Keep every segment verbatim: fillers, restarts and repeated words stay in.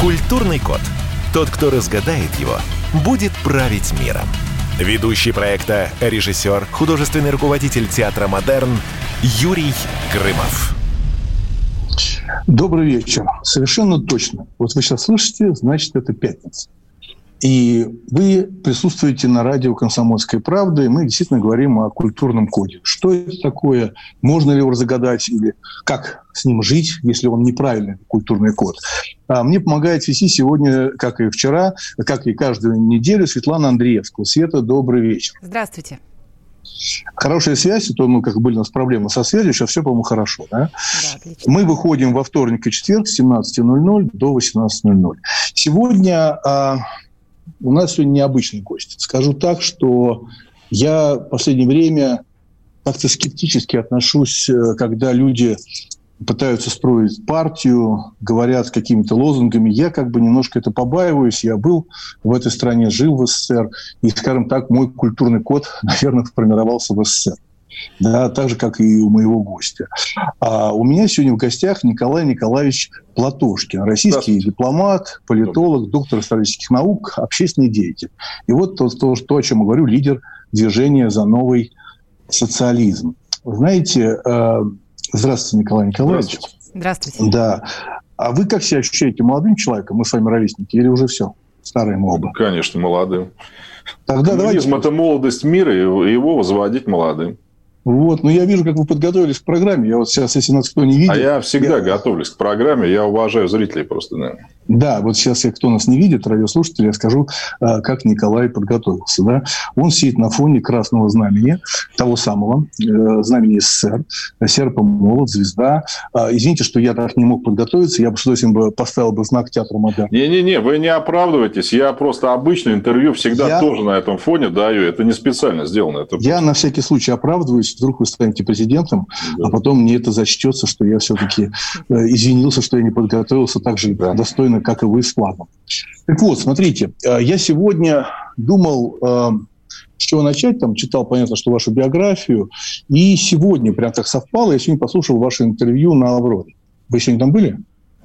Культурный код. Тот, кто разгадает его, будет править миром. Ведущий проекта, режиссер, художественный руководитель театра «Модерн» Юрий Грымов. Добрый вечер. Совершенно точно. Вот вы сейчас слышите, значит, это пятница. И вы присутствуете на радио «Комсомольская правда», и мы действительно говорим о культурном коде. Что это такое? Можно ли его разгадать? Или как с ним жить, если он неправильный, культурный код? А мне помогает вести сегодня, как и вчера, как и каждую неделю, Светлана Андреевская. Света, добрый вечер. Здравствуйте. Хорошая связь, то мы, как были у нас проблемы со связью, сейчас все, по-моему, хорошо. Да? Да, отлично. Мы выходим во вторник и четверг с семнадцати ноль-ноль до восемнадцати ноль-ноль. Сегодня... А... У нас сегодня необычный гость. Скажу так, что я в последнее время как-то скептически отношусь, когда люди пытаются строить партию, говорят какими-то лозунгами. Я как бы немножко это побаиваюсь. Я был в этой стране, жил в СССР. И, скажем так, мой культурный код, наверное, формировался в СССР. Да, так же, как и у моего гостя. А у меня сегодня в гостях Николай Николаевич Платошкин, российский дипломат, политолог, доктор исторических наук, общественный деятель. И вот то, то, то, о чем я говорю, лидер движения «За новый социализм». Вы знаете, э, здравствуйте, Николай Николаевич. Здравствуйте. Да. А вы как себя ощущаете, молодым человеком? Мы с вами ровесники или уже все? Старые мы оба. Конечно, молодым. Тогда Коммунизм – давайте... это молодость мира, и его возводить молодым. Вот, но я вижу, как вы подготовились к программе. Я вот сейчас, если нас кто не видит... А я всегда я... готовлюсь к программе, я уважаю зрителей просто, да. Да, вот сейчас, кто нас не видит, радиослушатели, я скажу, как Николай подготовился. Да? Он сидит на фоне красного знамени, того самого, знамени СССР, серп, молот, звезда. Извините, что я так не мог подготовиться, я бы с удовольствием бы поставил бы знак театра «Модерн». Не-не-не, вы не оправдываетесь, я просто обычное интервью всегда я... тоже на этом фоне даю, это не специально сделано. Это я на всякий случай оправдываюсь, вдруг вы станете президентом, да. А потом мне это зачтется, что я все-таки извинился, что я не подготовился так же да. достойно, как и вы с планом. Так вот, смотрите, я сегодня думал, с чего начать, там читал, понятно, что вашу биографию, и сегодня прям так совпало, я сегодня послушал ваше интервью на «Авроре». Вы сегодня там были?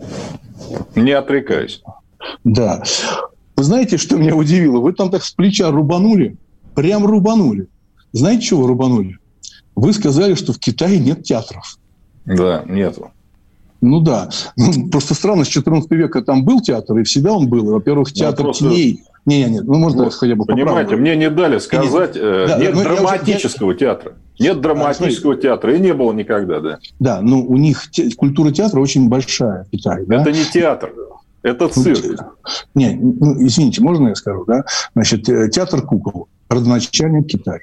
Не отрекаюсь. Да. Вы знаете, что меня удивило? Вы там так с плеча рубанули, прям рубанули. Знаете, чего вы рубанули? Вы сказали, что в Китае нет театров. Да, нету. Ну да. Ну, просто странно, с четырнадцатого века там был театр, и всегда он был. Во-первых, театр ну, просто... теней. Не-не-не, ну можно вот, хотя бы поправить. Понимаете, мне не дали сказать, нет, э, да, нет да, драматического я... театра. Нет драматического а, театра, и не было никогда, да. Да, ну у них те... культура театра очень большая в Китае. Да? Это не театр, это цирк. Не, ну, извините, можно я скажу, да? Значит, театр кукол, родоначальник Китая.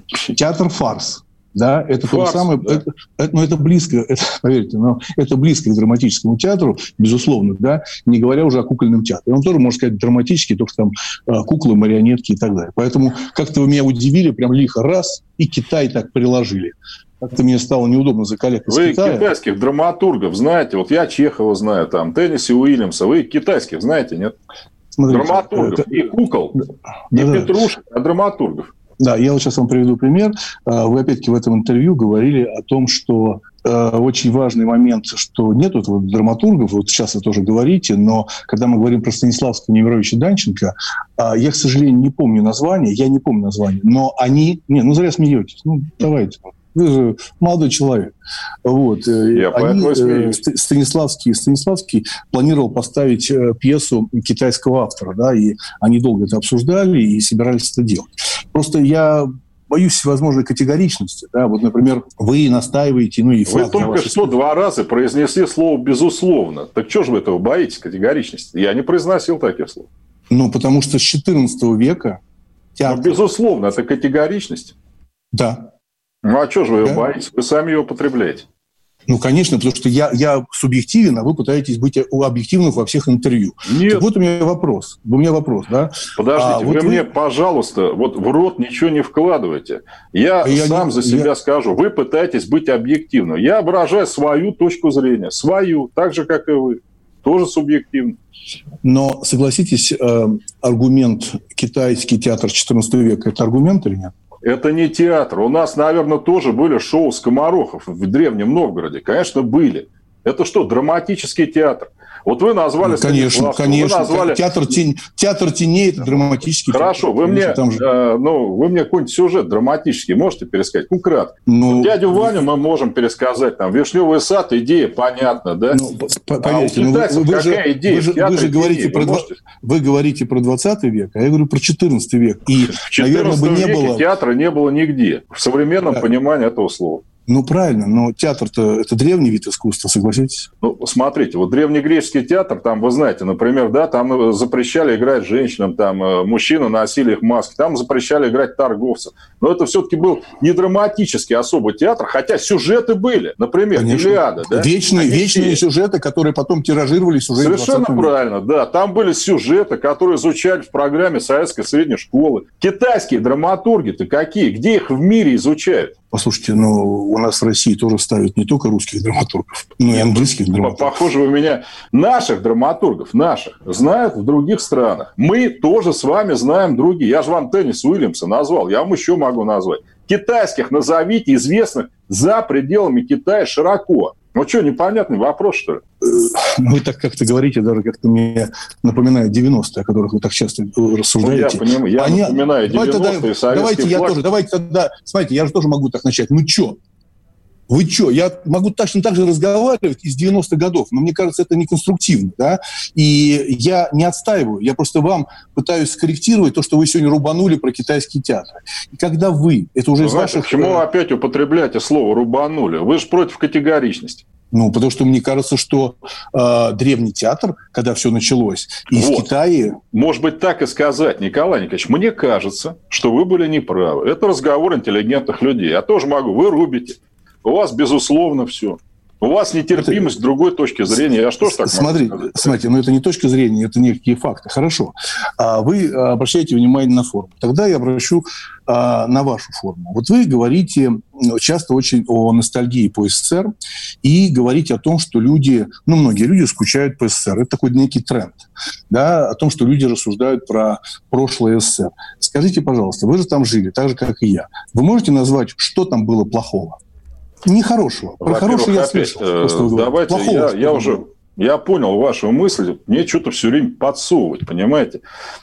Театр фарс. Да, это Фарс, то же самое, да. это, это, ну, это близко, это, поверьте, но это близко к драматическому театру, безусловно, да, не говоря уже о кукольном театре. Он тоже, можно сказать, драматический, только там куклы, марионетки и так далее. Поэтому как-то вы меня удивили, прям лихо раз, и Китай так приложили. Как-то мне стало неудобно за коллег из вы Китая. Вы китайских драматургов знаете, вот я Чехова знаю, там, Тенниси Уильямса, вы китайских знаете, нет? Смотрите, драматургов, это... и кукол, да, и да, петрушек, а драматургов. Да, я вот сейчас вам приведу пример. Вы, опять-таки, в этом интервью говорили о том, что э, очень важный момент, что нет вот, вот, драматургов, вот сейчас вы тоже говорите, но когда мы говорим про Станиславского Немировича Данченко, э, я, к сожалению, не помню название, я не помню название, но они... Не, ну зря смеетесь, ну давайте. Вы же молодой человек. Вот. Я Они, э, Станиславский, Станиславский планировал поставить э, пьесу китайского автора, да, и они долго это обсуждали и собирались это делать. Просто я боюсь всевозможной категоричности. Да? Вот, например, вы настаиваете... Ну, и вы только что два раза произнесли слово «безусловно». Так что же вы этого боитесь, категоричности? Я не произносил таких слов. Ну, потому что с четырнадцатого века... Театр... Ну, безусловно, это категоричность. Да. Ну, а что же вы его да? боитесь? Вы сами его потребляете. Ну, конечно, потому что я, я субъективен, а вы пытаетесь быть объективным во всех интервью. Нет. Так вот у меня вопрос. У меня вопрос, да? Подождите, а, вы, вот вы мне, пожалуйста, вот в рот ничего не вкладывайте. Я, я сам не, за себя я... скажу. Вы пытаетесь быть объективным. Я выражаю свою точку зрения. Свою, так же, как и вы. Тоже субъективно. Но, согласитесь, э, аргумент китайский театр четырнадцатого века – это аргумент или нет? Это не театр. У нас, наверное, тоже были шоу скоморохов в Древнем Новгороде. Конечно, были. Это что, драматический театр? Вот вы назвали... Ну, конечно, конечно. Назвали... Театр, тень, театр теней – это драматический Хорошо, театр. Вы мне, там же... э, ну, вы мне какой-нибудь сюжет драматический можете пересказать? Ну, кратко. Ну, Дядю Ваню мы можем пересказать. Там «Вишневый сад», идея понятна, да? Ну, поверьте, а у китайцев вы, какая же, идея? Вы, же, вы, же говорите про, вы, можете... вы говорите про двадцатый век, а я говорю про четырнадцатый век. И, в четырнадцатом наверное, бы не было... театра не было нигде. В современном да. понимании этого слова. Ну, правильно, но театр-то – это древний вид искусства, согласитесь? Ну, смотрите, вот древнегреческий театр, там, вы знаете, например, да, там запрещали играть женщинам, там, мужчины носили их маски, там запрещали играть торговцев. Но это все-таки был не драматический особый театр, хотя сюжеты были. Например, Конечно. «Илиада». Да? Вечные, вечные сюжеты, которые потом тиражировались уже в Совершенно правильно, да. Там были сюжеты, которые изучали в программе советской средней школы. Китайские драматурги-то какие? Где их в мире изучают? Послушайте, ну, у нас в России тоже ставят не только русских драматургов, но и английских драматургов. Похоже, у меня наших драматургов, наших, знают в других странах. Мы тоже с вами знаем другие. Я же вам Тенниса Уильямса назвал, я вам еще могу назвать. Китайских назовите, известных за пределами Китая широко. Ну что, непонятный вопрос, что ли? Вы так как-то говорите, даже как-то мне напоминает девяностые, о которых вы так часто рассуждаете. Ну, я понимаю, я Они... напоминаю девяностые, давайте, советский давайте флаг. Я тоже, давайте тогда, смотрите, я же тоже могу так начать. Ну что? Вы что? Я могу точно так же разговаривать из девяностых годов, но мне кажется, это неконструктивно, да? И я не отстаиваю, я просто вам пытаюсь скорректировать то, что вы сегодня рубанули про китайские театры. И когда вы, это уже вы из знаете, ваших... Почему вы опять употребляете слово «рубанули»? Вы же против категоричности. Ну, потому что мне кажется, что э, древний театр, когда все началось, из вот. Китая... Может быть, так и сказать, Николай Николаевич, мне кажется, что вы были неправы. Это разговор интеллигентных людей. Я тоже могу. Вы рубите. У вас, безусловно, все. У вас нетерпимость это... другой точки зрения. Я что ж так Смотри, могу Смотрите, ну это не точка зрения, это некие факты. Хорошо. А вы обращаете внимание на форму. Тогда я обращу а, на вашу форму. Вот вы говорите часто очень о ностальгии по СССР и говорите о том, что люди, ну многие люди скучают по СССР. Это такой некий тренд. Да, о том, что люди рассуждают про прошлое СССР. Скажите, пожалуйста, вы же там жили, так же, как и я. Вы можете назвать, что там было плохого? Нехорошего. Про хорошее я опять, слышал. Э, давайте, Плохого, я, я уже я понял вашу мысль. Мне что-то все время подсовывать, понимаете?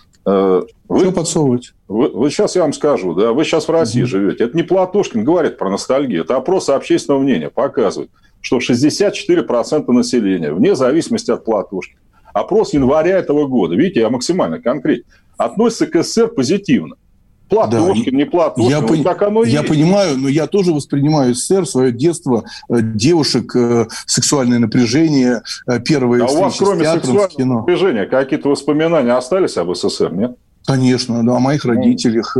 Э, вы, что подсовывать? Вы, вы сейчас я вам скажу, да, вы сейчас в России угу. живете. Это не Платошкин говорит про ностальгию. Это опрос общественного мнения показывает, что шестьдесят четыре процента населения, вне зависимости от Платошкина, опрос января этого года, видите, я максимально конкретен, относится к СССР позитивно. Платошкин, да, не Платошкин, я, вот пон... так оно и я есть. понимаю, но я тоже воспринимаю СССР, свое детство, девушек, сексуальное напряжение, первые а встречи у вас, кроме с театром, сексуального с кино. напряжения, какие-то воспоминания остались об СССР, нет? Конечно, да, о моих родителях,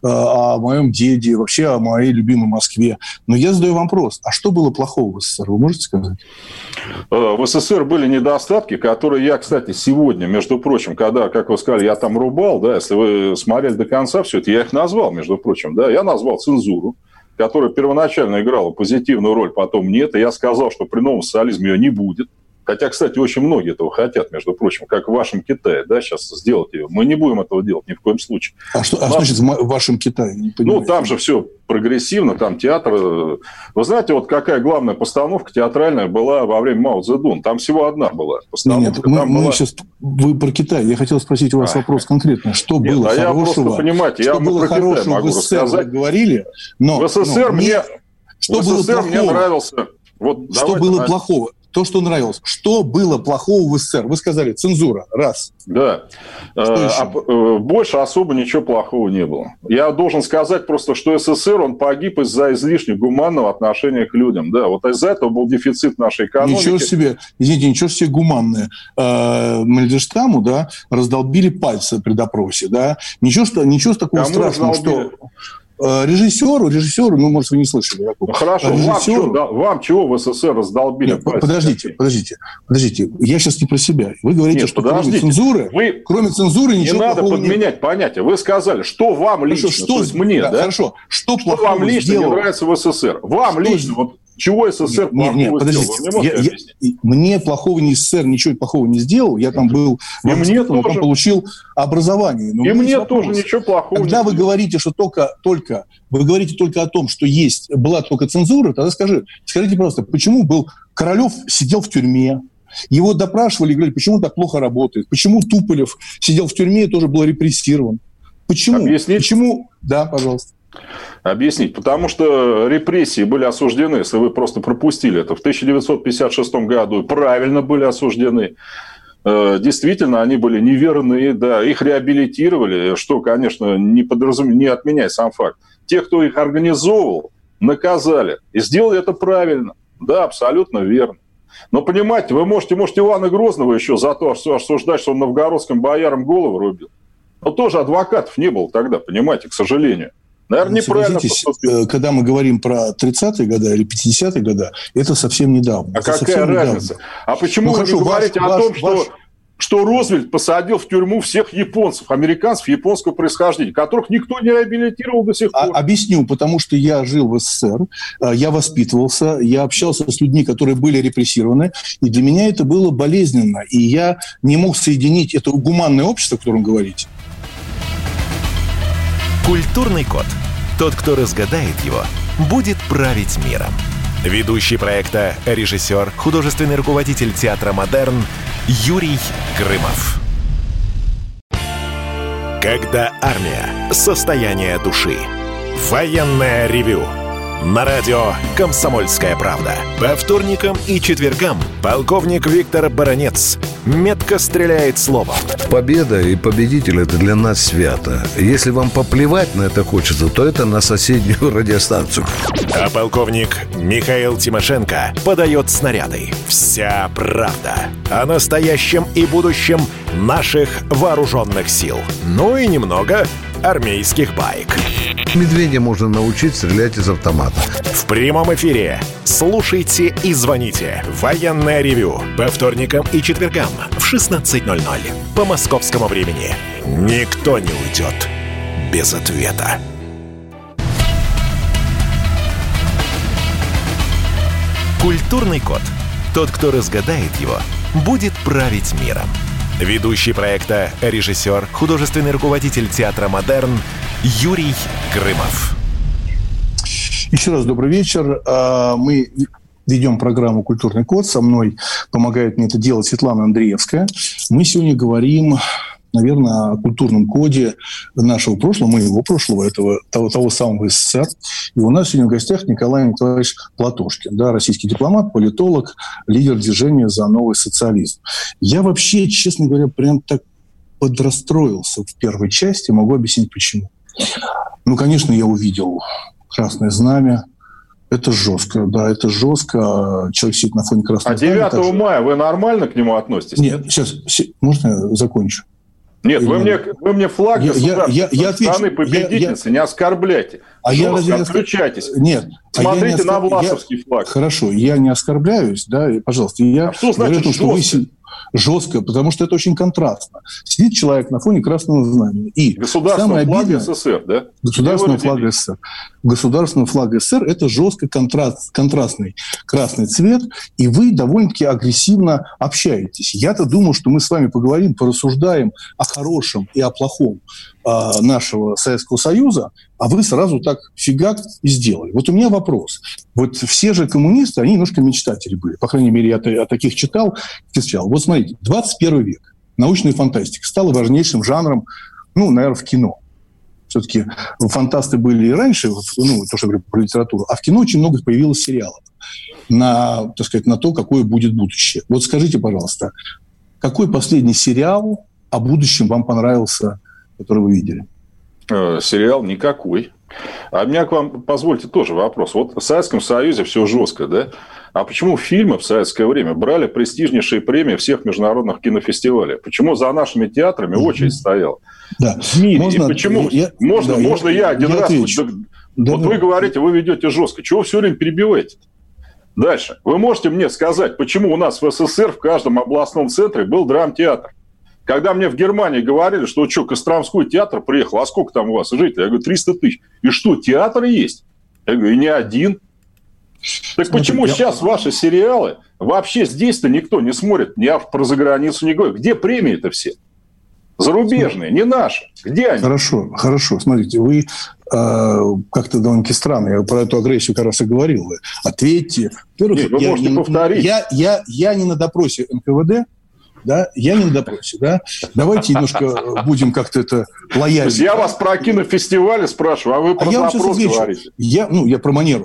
о моем деде, вообще о моей любимой Москве. Но я задаю вам вопрос, а что было плохого в СССР, вы можете сказать? В СССР были недостатки, которые я, кстати, сегодня, между прочим, когда, как вы сказали, я там рубал, да, если вы смотрели до конца все это, я их назвал, между прочим, да, я назвал цензуру, которая первоначально играла позитивную роль, потом нет, и я сказал, что при новом социализме ее не будет. Хотя, кстати, очень многие этого хотят, между прочим, как в вашем Китае, да, сейчас сделать ее. Мы не будем этого делать ни в коем случае. А что, а что значит в вашем Китае? Не ну, там же все прогрессивно, там театр. Вы знаете, вот какая главная постановка театральная была во время Мао Цзэдуна? Там всего одна была постановка. Нет, мы, мы была... сейчас... Вы про Китай. Я хотел спросить у вас а. вопрос конкретно. Что Нет, было а хорошего? Я просто, понимаете, что я было про хорошего Китай могу в СССР рассказать. Вы говорили, но... В СССР но мне... Что в было СССР плохого? Мне нравился... Вот, что было на... плохого? То, что нравилось. Что было плохого в СССР? Вы сказали, цензура. Раз. Да. А, больше особо ничего плохого не было. Я должен сказать просто, что СССР, он погиб из-за излишне гуманного отношения к людям. Да, вот из-за этого был дефицит нашей экономики. Ничего себе, извините, ничего себе гуманное. Мандельштаму, да, раздолбили пальцы при допросе, да. Ничего, что, ничего такого Кому страшного, раздолбили? Что... Режиссеру, режиссеру, ну, может, вы не слышали. Ну, хорошо, вам чего, да, вам чего в СССР раздолбили? Нет, подождите, подождите, подождите. Я сейчас не про себя. Вы говорите, Нет, что подождите. кроме цензуры, вы... кроме цензуры ничего не плохого надо подменять нет. понятия. Вы сказали, что вам лично, хорошо, что, то есть мне, да? да? Хорошо, что, что вам лично сделал? не нравится в СССР? Вам что... лично, вот чего СССР нет, нет, подождите. Мне, я, я, мне плохого не СССР ничего плохого не сделал. Я там был, и мне тоже. Там получил образование. Но и мне вопрос. тоже ничего плохого Когда не вы сделал. говорите, что только, только, вы говорите только о том, что есть, была только цензура, тогда скажи, скажите просто, почему был Королев сидел в тюрьме. Его допрашивали и говорили, почему так плохо работает. Почему Туполев сидел в тюрьме и тоже был репрессирован. Почему? Объяснить? Почему? Да, пожалуйста. Объяснить. Потому что репрессии были осуждены, если вы просто пропустили это, в тысяча девятьсот пятьдесят шестом году. Правильно были осуждены. Действительно, они были неверны, да, их реабилитировали, что, конечно, не, подразум... не отменяет сам факт. Тех, кто их организовывал, наказали. И сделали это правильно. Да, абсолютно верно. Но, понимаете, вы можете, можете Ивана Грозного еще за то осуждать, что он новгородским боярам голову рубил. Но тоже адвокатов не было тогда, понимаете, к сожалению. Наверное, неправильно поступил. Когда мы говорим про тридцатые годы или пятидесятые годы, это совсем недавно. А это какая разница? Недавно. А почему ну, вы хорошо, говорите ваш, о том, ваш, что, ваш... что Рузвельт посадил в тюрьму всех японцев, американцев японского происхождения, которых никто не реабилитировал до сих пор? А, объясню, потому что я жил в СССР, я воспитывался, я общался с людьми, которые были репрессированы, и для меня это было болезненно, и я не мог соединить это гуманное общество, о котором говорите. Культурный код. Тот, кто разгадает его, будет править миром. Ведущий проекта, режиссер, художественный руководитель театра «Модерн» Юрий Грымов. Когда армия. Состояние души. Военное ревю. На радио «Комсомольская правда». По вторникам и четвергам полковник Виктор Баранец метко стреляет словом. Победа и победитель – это для нас свято. Если вам поплевать на это хочется, то это на соседнюю радиостанцию. А полковник Михаил Тимошенко подает снаряды. Вся правда о настоящем и будущем наших вооруженных сил. Ну и немного армейских баек. Медведя можно научить стрелять из автомата. В прямом эфире. Слушайте и звоните. Военное ревю. По вторникам и четвергам в шестнадцать ноль ноль. По московскому времени. Никто не уйдет без ответа. Культурный код. Тот, кто разгадает его, будет править миром. Ведущий проекта, режиссер, художественный руководитель театра «Модерн» Юрий Грымов. Еще раз добрый вечер. Мы ведем программу «Культурный код». Со мной помогает мне это делать Светлана Андреевская. Мы сегодня говорим, наверное, о культурном коде нашего прошлого, моего прошлого, этого, того, того самого СССР. И у нас сегодня в гостях Николай Николаевич Платошкин, да, российский дипломат, политолог, лидер движения «За новый социализм». Я вообще, честно говоря, прям так подрастроился в первой части. Могу объяснить, почему. Ну, конечно, я увидел красное знамя. Это жестко, да, это жестко. Человек сидит на фоне красного знамени. А девятого мая вы нормально к нему относитесь? Нет, сейчас, можно я закончу? Нет, вы мне, вы мне флаг я, я, я страны победительницы я, я... не оскорбляйте. А я разве отключайтесь. Нет. Смотрите а я на власовский я... флаг. Хорошо, я не оскорбляюсь, да, пожалуйста. Я а что значит том, что жестко? Вы... Жестко, потому что это очень контрастно. Сидит человек на фоне красного знамени. И государственного флага СССР, да? Государственного флага СССР. Государственного флага СССР – это жестко контраст, контрастный красный цвет, и вы довольно-таки агрессивно общаетесь. Я-то думал, что мы с вами поговорим, порассуждаем о хорошем и о плохом э, нашего Советского Союза, а вы сразу так фигак и сделали. Вот у меня вопрос. Вот все же коммунисты, они немножко мечтатели были. По крайней мере, я о таких читал, встречал. Вот смотрите, двадцать первый век. Научная фантастика стала важнейшим жанром, ну, наверное, в кино. Все-таки фантасты были и раньше, ну, то, что я говорю про литературу, а в кино очень много появилось сериалов на, так сказать, на то, какое будет будущее. Вот скажите, пожалуйста, какой последний сериал о будущем вам понравился, который вы видели? Сериал никакой. А у меня к вам, позвольте, тоже вопрос. Вот в Советском Союзе все жестко, да? А почему фильмы в советское время брали престижнейшие премии всех международных кинофестивалей? Почему за нашими театрами очередь стояла? Да. В мире. Можно, И почему? Я, можно, да, можно я, я один я раз... Отвечу. Да, вот да. Вы говорите, вы ведете жестко. Чего вы все время перебиваете? Дальше. Вы можете мне сказать, почему у нас в СССР в каждом областном центре был драмтеатр? Когда мне в Германии говорили, что, что, Костромской театр приехал, а сколько там у вас жителей? Я говорю, триста тысяч. И что, театр есть? Я говорю, и не один. Так Смотри, почему я... сейчас ваши сериалы вообще здесь-то никто не смотрит, ни про заграницу не говорит? Где премии-то все? Зарубежные, не наши. Где они? Хорошо, хорошо. Смотрите, вы э, как-то довольно-таки странно, я про эту агрессию как раз и говорил. Вы ответьте. Нет, вы я можете не, повторить. Я, я, я не на допросе эн ка вэ дэ, да, я не на допросе, да. Давайте немножко будем как-то это лояльно. То есть я вас про кинофестивали спрашиваю, а вы про а допрос говорите. Я, ну, я про манеру.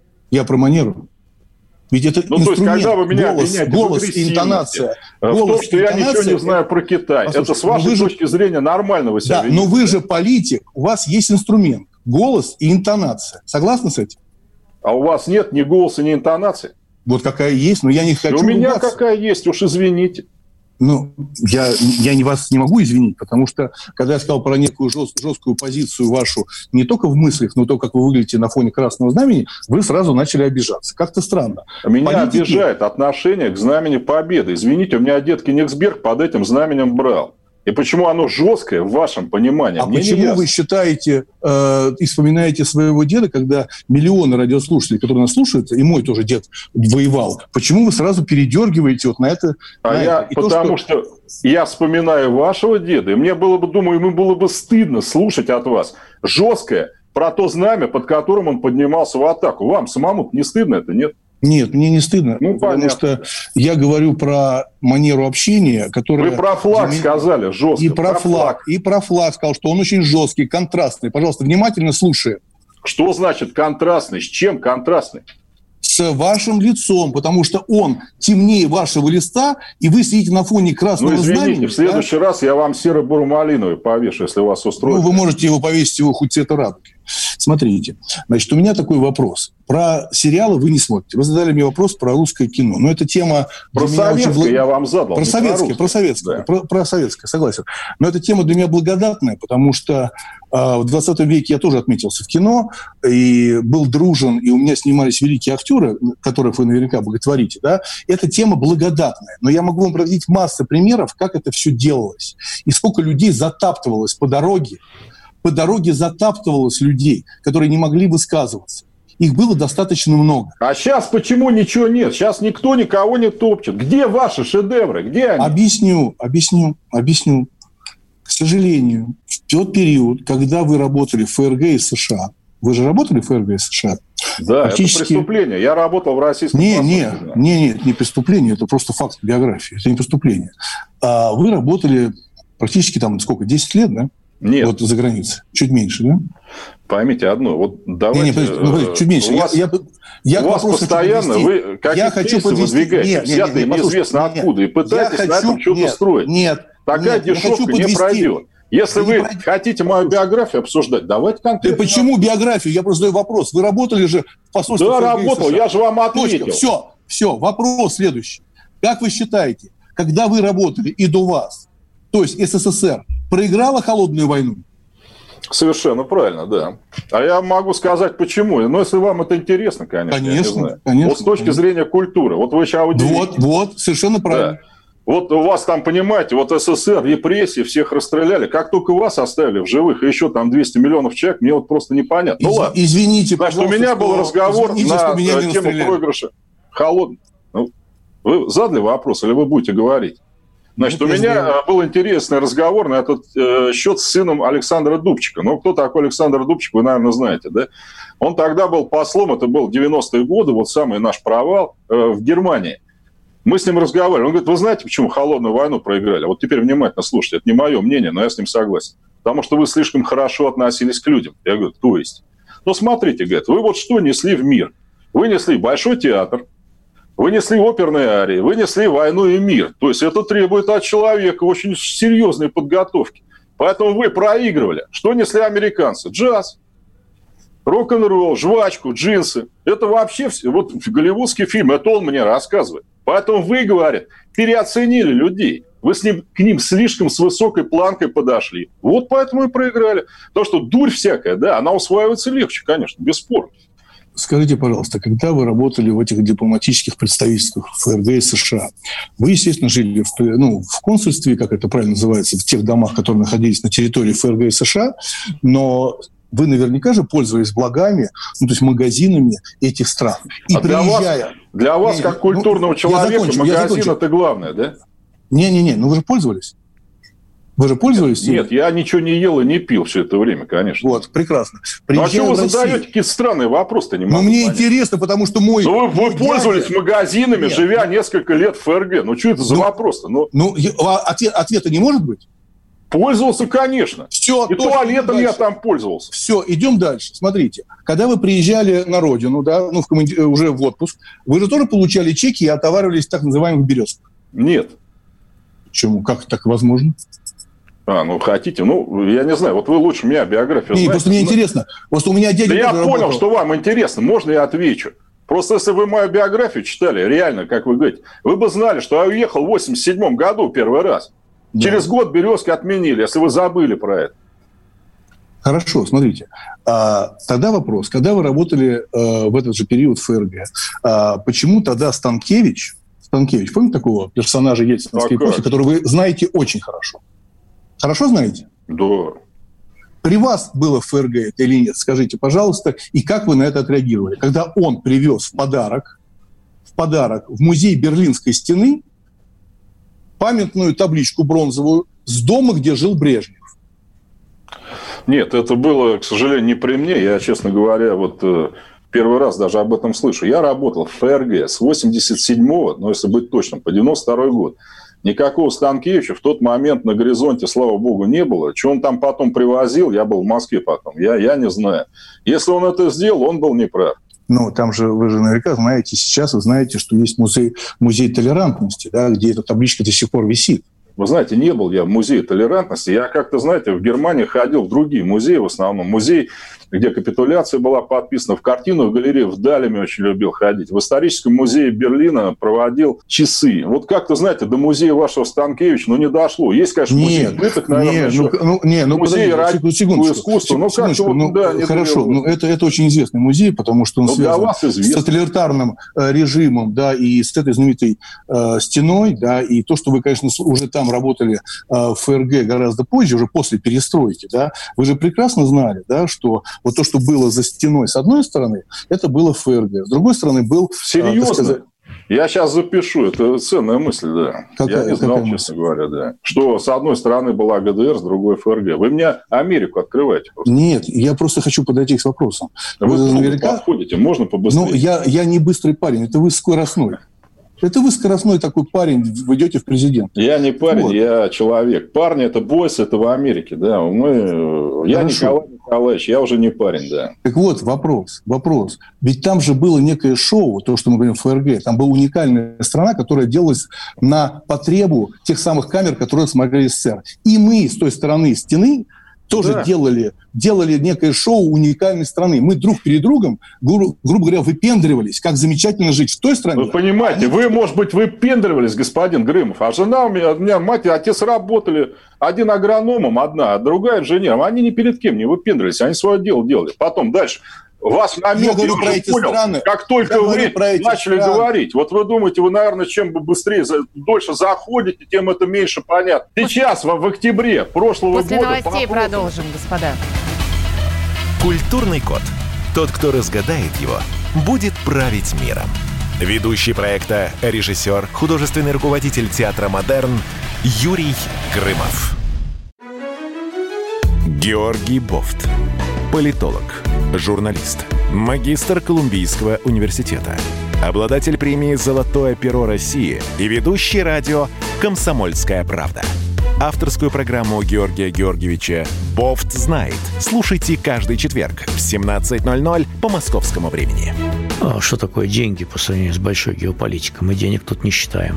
Я про манеру. Ведь это ну, инструмент, то есть, когда вы меня голос, голос интонация. В голос, том, что я ничего не знаю про Китай. Послушайте, это с вашей ну точки же, зрения нормально вы себя да, видите. но вы же политик, у вас есть инструмент. Голос и интонация. Согласны с этим? А у вас нет ни голоса, ни интонации? Вот какая есть, но я не хочу и у меня ругаться. какая есть, уж извините. Ну, я, я не, вас не могу извинить, потому что, когда я сказал про некую жест, жесткую позицию вашу, не только в мыслях, но и то, как вы выглядите на фоне Красного Знамени, вы сразу начали обижаться. Как-то странно. Меня Политики... обижает отношение к Знамени Победы. Извините, у меня дед Кенигсберг под этим знаменем брал. И почему оно жесткое в вашем понимании? А Мне почему вы считаете э, и вспоминаете своего деда, когда миллионы радиослушателей, которые нас слушают, и мой тоже дед воевал, почему вы сразу передергиваете вот на это? А на я, это? потому то, что... что я вспоминаю вашего деда, и мне было бы, думаю, ему было бы стыдно слушать от вас жесткое про то знамя, под которым он поднимался в атаку. Вам самому не стыдно это, нет? Нет, мне не стыдно, ну, потому понятно. что я говорю про манеру общения, которая... Вы про флаг меня... сказали, жестко. И про, про флаг, флаг, и про флаг сказал, что он очень жесткий, контрастный. Пожалуйста, внимательно слушаем. Что значит контрастный? С чем контрастный? С вашим лицом, потому что он темнее вашего листа, и вы сидите на фоне красного ну, извините, знамени. В следующий да? раз я вам серо-буро-малиновый повешу, если вас устроит. Ну, вы можете его повесить, его хоть цвета радуги. Смотрите, значит, у меня такой вопрос. Про сериалы вы не смотрите. Вы задали мне вопрос про русское кино. Но эта тема... Про советское очень... я вам задал. Про советское, про советское, да. про, про советское, согласен. Но эта тема для меня благодатная, потому что э, в двадцатом веке я тоже отметился в кино, и был дружен, и у меня снимались великие актеры, которых вы наверняка боготворите, да. Эта тема благодатная. Но я могу вам приводить массу примеров, как это все делалось. И сколько людей затаптывалось по дороге, по дороге затаптывалось людей, которые не могли высказываться. Их было достаточно много. А сейчас почему ничего нет? Сейчас никто никого не топчет. Где ваши шедевры? Где они? Объясню, объясню, объясню. К сожалению, в тот период, когда вы работали в эф эр гэ из США, вы же работали в эф эр гэ из США? Да, Фактически... это преступление. Я работал в российском не, не, не, не, не преступление, это просто факт биографии. Это не преступление. А вы работали практически там сколько, десять лет, да? Нет. Вот за границей. Чуть меньше, да? Поймите одно. Вот давайте... Не, не, подождите, ну, чуть меньше. У вас, я, я, я у вас постоянно вы какие-то кейсы выдвигаете, взятые неизвестно нет, откуда, и пытаетесь хочу, на этом что-то нет, строить. Нет. Такая нет, дешевка не пройдет. Если да вы пройдет. хотите мою биографию обсуждать, давайте конкретно. Да почему биографию? Я просто задаю вопрос. Вы работали же в посольстве... Да, работал. Я же вам ответил. Точка. Все, все. Вопрос следующий. Как вы считаете, когда вы работали и до вас, то есть эс эс эс эр, проиграла холодную войну? Совершенно правильно, да. А я могу сказать, почему. Но если вам это интересно, конечно, конечно, я не знаю. Конечно, вот с точки конечно. зрения культуры. Вот вы сейчас удивитесь. Вот, вот, совершенно правильно. Да. Вот у вас там, понимаете, вот эс эс эс эр, репрессии, всех расстреляли. Как только вас оставили в живых, и еще там двести миллионов человек, мне вот просто непонятно. Из, ну ладно. Извините, Значит, у меня был разговор извините, на меня тему проигрыша холодный. Ну, вы задали вопрос, или вы будете говорить? Значит, у меня был интересный разговор на этот э, счет с сыном Александра Дубчика. Ну, кто такой Александр Дубчик, вы, наверное, знаете, да? Он тогда был послом, это был девяностые годы, вот самый наш провал э, в Германии. Мы с ним разговаривали. Он говорит, вы знаете, почему холодную войну проиграли? Вот теперь внимательно слушайте, это не мое мнение, но я с ним согласен. Потому что вы слишком хорошо относились к людям. Я говорю, то есть? Ну, смотрите, говорит, вы вот что несли в мир? Вы несли Большой театр, вы несли оперные арии, вы несли войну и мир. То есть это требует от человека очень серьезной подготовки. Поэтому вы проигрывали. Что несли американцы? Джаз, рок-н-ролл, жвачку, джинсы. Это вообще все. Вот голливудский фильм, это он мне рассказывает. Поэтому вы, говорят, переоценили людей. Вы с ним, к ним слишком с высокой планкой подошли. Вот поэтому и проиграли. Потому что дурь всякая, да, она усваивается легче, конечно, бесспорно. Скажите, пожалуйста, когда вы работали в этих дипломатических представительствах эф эр гэ и США, вы, естественно, жили в, ну, в консульстве, как это правильно называется, в тех домах, которые находились на территории эф эр гэ и США, но вы наверняка же пользовались благами, ну, то есть магазинами этих стран. И а приезжая... Для вас, для вас не, как культурного ну, человека, закончу, магазин – это главное, да? Не-не-не, ну вы же пользовались. Вы же пользовались? Нет, я ничего не ел и не пил все это время, конечно. Вот, прекрасно. Ну, а что вы задаете какие-то странные вопросы-то? Не могу ну, мне понять. интересно, потому что мой... Ну, вы, вы мой пользовались дядя... магазинами, Нет. живя несколько лет в ФРГ. Ну, что это за ну, вопрос-то? Ну, ну ответ, ответа не может быть? Пользовался, конечно. Все, и туалетом я там пользовался. Все, идем дальше. Смотрите, когда вы приезжали на родину, да, ну, в команди... уже в отпуск, вы же тоже получали чеки и отоваривались в так называемых березках? Нет. Почему? Как так возможно? А, ну, хотите, ну, я не знаю, вот вы лучше меня биографию знаете. Просто мне но... интересно. Просто у меня дядя да я понял, работал. Что вам интересно, можно я отвечу? Просто если вы мою биографию читали, реально, как вы говорите, вы бы знали, что я уехал в восемьдесят седьмом году первый раз. Да. Через год березки отменили, если вы забыли про это. Хорошо, смотрите. А, тогда вопрос. Когда вы работали а, в этот же период в ФРГ, а, почему тогда Станкевич, Станкевич, помните такого персонажа ельцинской эпохи, которого вы знаете очень хорошо? Хорошо знаете? Да. При вас было в ФРГ это или нет? Скажите, пожалуйста, и как вы на это отреагировали? Когда он привез в подарок, в подарок в музей Берлинской стены памятную табличку бронзовую с дома, где жил Брежнев. Нет, это было, к сожалению, не при мне. Я, честно говоря, вот первый раз даже об этом слышу. Я работал в ФРГ с восемьдесят седьмого, ну, если быть точным, по девяносто второй год. Никакого Станкевича в тот момент на горизонте, слава богу, не было. Что он там потом привозил, я был в Москве потом, я, я не знаю. Если он это сделал, он был неправ. Ну, там же, вы же наверняка знаете, сейчас вы знаете, что есть музей, музей толерантности, да, где эта табличка до сих пор висит. Вы знаете, не был я в музее толерантности. Я как-то, знаете, в Германии ходил в другие музеи, в основном. Музей, где капитуляция была подписана, в картину, в галерею, в Далеме очень любил ходить. В историческом музее Берлина проводил часы. Вот как-то, знаете, до музея вашего Станкевича, ну, не дошло. Есть, конечно, музей пыток, наверное, нет, ну, ну, не, ну, музей искусства. Ну, как-то вот, ну, да, хорошо, ну, это, это очень известный музей, потому что он ну, связан с тоталитарным э, режимом, да, и с этой знаменитой э, стеной, да, и то, что вы, конечно, уже там работали э, в ФРГ гораздо позже, уже после перестройки, да, вы же прекрасно знали, да, что вот то, что было за стеной с одной стороны, это было ФРГ. С другой стороны был... Серьезно? Сказать... Я сейчас запишу. Это ценная мысль, да. Какая, Я не знал, честно говоря, да. Что с одной стороны была ГДР, с другой ФРГ. Вы мне Америку открываете просто. Нет, я просто хочу подойти к вопросам. Да вы, вы наверняка подходите, можно побыстрее? Ну, я, я не быстрый парень, это вы скоростной. Это вы скоростной такой парень, вы идете в президент. Я не парень, вот. Я человек. Парни – это бойс, это в Америке, да. Мы... Я Николай Николаевич, я уже не парень, да. Так вот, вопрос, вопрос. Ведь там же было некое шоу, то, что мы говорим в ФРГ. Там была уникальная страна, которая делалась на потребу тех самых камер, которые смотрели СССР. И мы с той стороны стены тоже да. делали, делали некое шоу уникальной страны. Мы друг перед другом, гру- грубо говоря, выпендривались, как замечательно жить в той стране. Вы понимаете, вы, может быть, выпендривались, господин Грымов, а жена у меня, у меня мать и отец работали, один агрономом, одна, а другая инженером. Они ни перед кем не выпендривались, они свое дело делали. Потом дальше... Вас на месте, я, я уже понял, страны, как только вы начали страны. говорить. Вот вы думаете, вы, наверное, чем бы быстрее, дольше заходите, тем это меньше понятно. Сейчас, в, в октябре прошлого После года... После новостей продолжим, господа. Культурный код. Тот, кто разгадает его, будет править миром. Ведущий проекта, режиссер, художественный руководитель театра «Модерн» Юрий Грымов. Георгий Бофт. Политолог, журналист, магистр Колумбийского университета, обладатель премии «Золотое перо России» и ведущий радио «Комсомольская правда». Авторскую программу Георгия Георгиевича «Бофт знает». Слушайте каждый четверг в семнадцать ноль ноль по московскому времени. А что такое деньги по сравнению с большой геополитикой? Мы денег тут не считаем.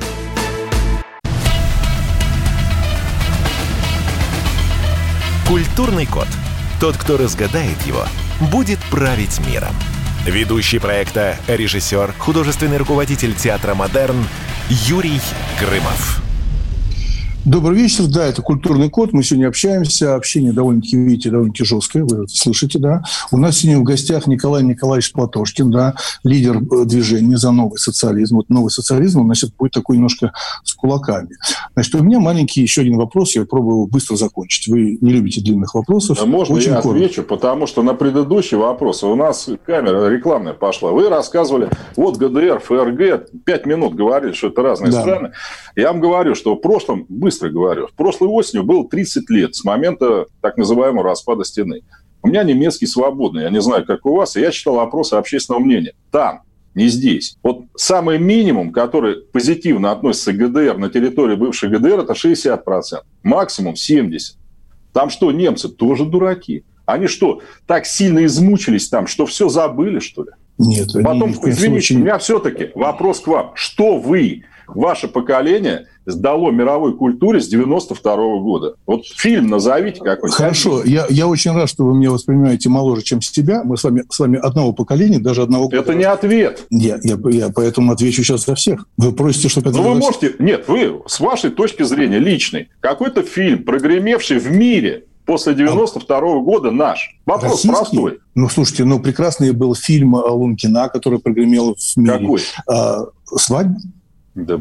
Культурный код. Тот, кто разгадает его, будет править миром. Ведущий проекта, режиссер, художественный руководитель театра «Модерн» Юрий Грымов. Добрый вечер. Да, это «Культурный код». Мы сегодня общаемся. Общение довольно-таки, видите, довольно-таки жесткое. Вы это слышите, да? У нас сегодня в гостях Николай Николаевич Платошкин, да, лидер движения за новый социализм. Вот новый социализм, он, значит, будет такой немножко с кулаками. Значит, у меня маленький еще один вопрос. Я пробую быстро закончить. Вы не любите длинных вопросов. Да можно Очень я коротко. отвечу? Потому что на предыдущий вопрос у нас камера рекламная пошла. Вы рассказывали, вот ГДР, ФРГ, пять минут говорили, что это разные да. страны. Я вам говорю, что в прошлом быстро быстро говорю. Прошлой осенью было тридцать лет с момента так называемого распада стены. У меня немецкий свободный, я не знаю, как у вас, и я читал опросы общественного мнения. Там, не здесь. Вот самый минимум, который позитивно относится к ГДР на территории бывшей ГДР, это шестьдесят процентов. Максимум семьдесят процентов. Там что, немцы тоже дураки? Они что, так сильно измучились там, что все забыли, что ли? Нет. Потом, они, извините, случае... у меня все-таки вопрос к вам. Что вы, ваше поколение, сдало мировой культуре с девяносто второго года? Вот фильм назовите какой-нибудь. Хорошо, я, я очень рад, что вы меня воспринимаете моложе, чем себя. Мы с вами, с вами одного поколения, даже одного года. Это не ответ. Я, я, я поэтому отвечу сейчас за всех. Вы просите, чтобы это... Ну, вы за можете... всех. Нет, вы, с вашей точки зрения личной, какой-то фильм, прогремевший в мире после девяносто второго года наш. Вопрос Российский? простой. Ну, слушайте, ну, прекрасный был фильм Лункина, который прогремел в мире. Какой? А, «Свадьба». Да,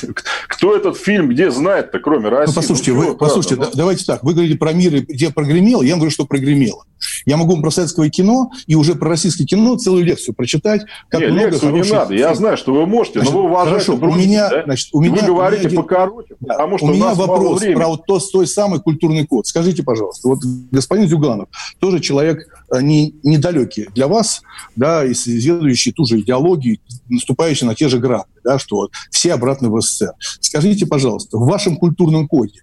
кто этот фильм где знает-то, кроме России? Ну, послушайте, ну, вы, чего, послушайте правда, да, давайте так. Вы говорите про мир, где прогремело, я вам говорю, что прогремело. Я могу вам про советское кино и уже про российское кино целую лекцию прочитать. Как не, много лекцию не надо. Я знаю, что вы можете, значит, но вы уважаете хорошо, других. У меня, да? значит, у меня, вы говорите у меня, покороче, да, потому что у, у меня нас вопрос мало времени. про вот то, той самый культурный код. Скажите, пожалуйста, вот господин Зюганов, тоже человек не, недалекий для вас, да, исследующий ту же идеологию, наступающий на те же грабли, да, что вот все обратно в СССР. Скажите, пожалуйста, в вашем культурном коде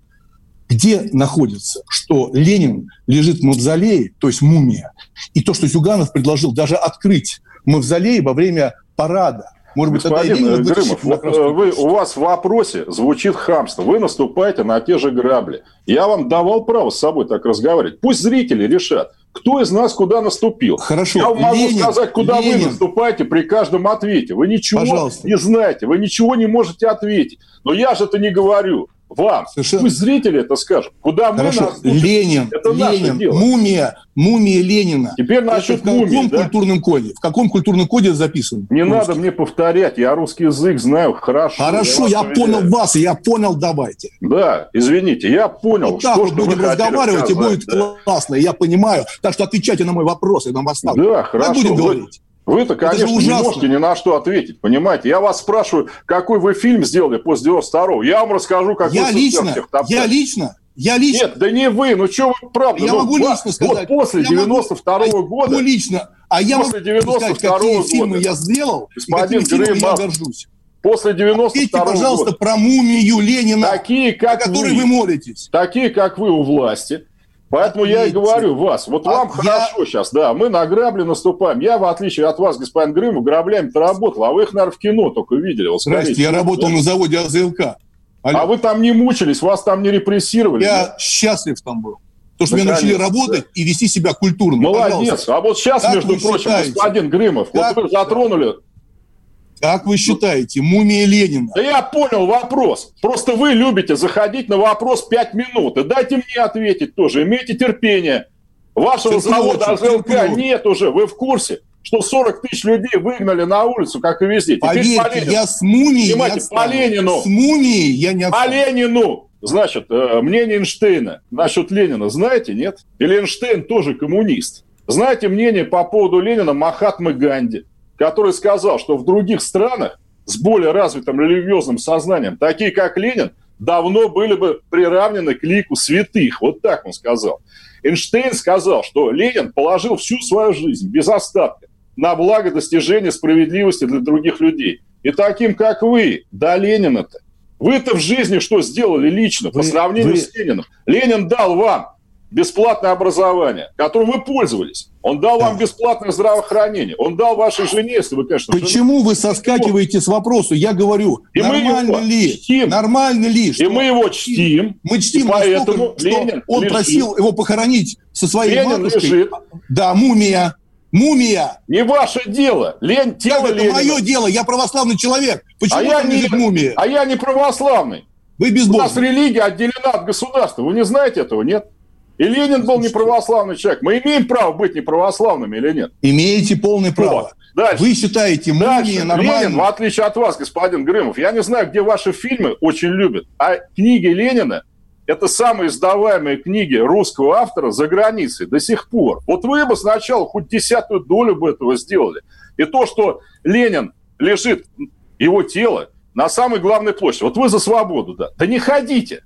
где находится, что Ленин лежит в мавзолее, то есть мумия, и то, что Зюганов предложил даже открыть мавзолей во время парада. Может быть, господин тогда Ленин Грымов, вот вы, у вас в вопросе звучит хамство. Вы наступаете на те же грабли. Я вам давал право с собой так разговаривать. Пусть зрители решат, кто из нас куда наступил. Хорошо. Я вам могу Ленин, сказать, куда Ленин. вы наступаете при каждом ответе. Вы ничего Пожалуйста. не знаете, вы ничего не можете ответить. Но я же это не говорю. Вам. Совершенно... Пусть зрители это скажут. Куда Хорошо. мы наступим, Ленин, это Ленин, наше дело. мумия, мумия Ленина. Теперь насчет это в каком мумии, да? культурном коде? В каком культурном коде это записано? Не Русский. надо мне повторять, я русский язык знаю хорошо. Хорошо, я, я понял вас, я понял, давайте. Да, извините, я понял, вот что, так вот что будем вы разговаривать, и будет да. классно, я понимаю. Так что отвечайте на мой вопрос, я нам оставлю. Да, хорошо. будем вы, говорить. Вы-то, конечно, не можете ни на что ответить, понимаете? Я вас спрашиваю, какой вы фильм сделали после девяносто второго. Я вам расскажу, как я вы лично, я лично, я лично. Нет, да не вы, ну что вы, правда. Я ну, могу лично сказать. Вот после девяносто второго могу, года. Ну, лично. А я после могу сказать, какие года, фильмы я сделал, господин и какими фильмами Грымов, я горжусь. После девяносто второго года. пожалуйста, года. про мумию Ленина, такие, как о которой вы, вы молитесь. Такие, как вы у власти. Поэтому Ответьте. я и говорю вас, вот вам а хорошо я... сейчас, да, мы на грабли наступаем. Я, в отличие от вас, господин Грымов, граблями-то работал, а вы их, наверное, в кино только видели. Вот, Здрасте, я работал да? на заводе АЗЛК. Алло. А вы там не мучились, вас там не репрессировали? Я да? счастлив там был. Потому что меня научили работать да. и вести себя культурно. Молодец. Пожалуйста. А вот сейчас, как между прочим, считаете? господин Грымов, как вот вы затронули... Как вы считаете, мумия Ленина? Да я понял вопрос. Просто вы любите заходить на вопрос пять минут. И дайте мне ответить тоже. Имейте терпение. Вашего терплю, завода АЗЛК нет уже. Вы в курсе, что сорок тысяч людей выгнали на улицу, как и везде. Поверьте, по я с мумией Понимаете, не по Ленину. С мумией я не По Ленину. Значит, мнение Эйнштейна насчет Ленина знаете, нет? Или Эйнштейн тоже коммунист? Знаете мнение по поводу Ленина Махатмы Ганди, который сказал, что в других странах с более развитым религиозным сознанием, такие как Ленин, давно были бы приравнены к лику святых. Вот так он сказал. Эйнштейн сказал, что Ленин положил всю свою жизнь без остатка на благо достижения справедливости для других людей. И таким, как вы, да Ленина-то. Вы-то в жизни что сделали лично вы, по сравнению вы... с Лениным? Ленин дал вам бесплатное образование, которым вы пользовались. Он дал да. вам бесплатное здравоохранение. Он дал вашей жене, если вы, конечно... Почему жену... вы соскакиваете с вопроса? Я говорю, и нормально ли? Чтим. Нормально ли? И мы его чтим. Мы чтим, поэтому что Ленин он лежит. просил его похоронить со своей Ленин матушкой. Лежит. Да, мумия. Мумия. Не ваше дело. Лень, тело это Ленина. мое дело. Я православный человек. Почему а там лежит не, мумия? А я не православный. Вы безбожны. У нас религия отделена от государства. Вы не знаете этого, нет? И Ленин был неправославный человек. Мы имеем право быть неправославными или нет? Имеете полное право. Дальше. Вы считаете мумия нормально? Ленин, в отличие от вас, господин Грымов, я не знаю, где ваши фильмы очень любят, а книги Ленина – это самые издаваемые книги русского автора за границей до сих пор. Вот вы бы сначала хоть десятую долю бы этого сделали. И то, что Ленин лежит, его тело, на самой главной площади. Вот вы за свободу, да. Да не ходите.